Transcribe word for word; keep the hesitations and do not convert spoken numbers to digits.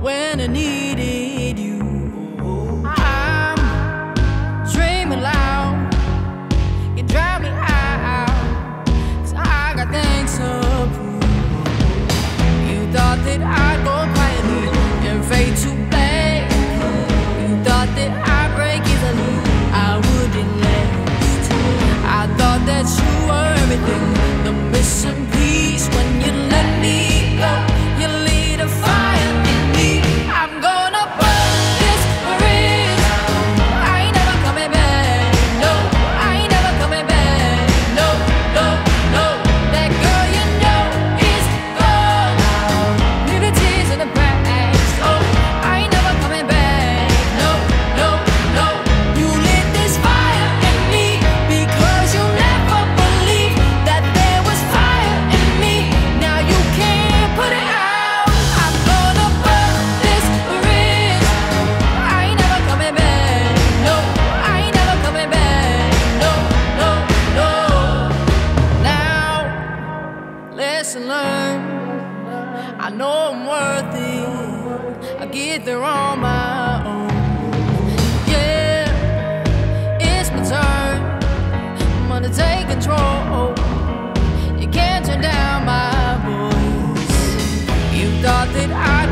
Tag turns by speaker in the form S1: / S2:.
S1: when I needed you. I'm dreaming loud, you drown me out, 'cause I got things to prove. You thought that I'd go quietly and fade to black. You thought that I'd break easily, I wouldn't last. I thought that you were everything, the missing piece. When you let me go, you lit a fire in me. I'm gonna burn this bridge, I ain't never coming back. No, I ain't never coming back. No, no, no. That girl you know is gone, leave the tears in the past. Oh, I ain't never coming back. No, no, no. You lit this fire in me because you never believed that there was fire in me. Now you can't put it out. I'm gonna burn this bridge, I ain't never coming back. No, I ain't never coming back. No, no, no. Now, lesson learned, I know I'm worth it, I get there on my own. Yeah, it's my turn, I'm gonna take control. You can't turn down my voice. You thought that I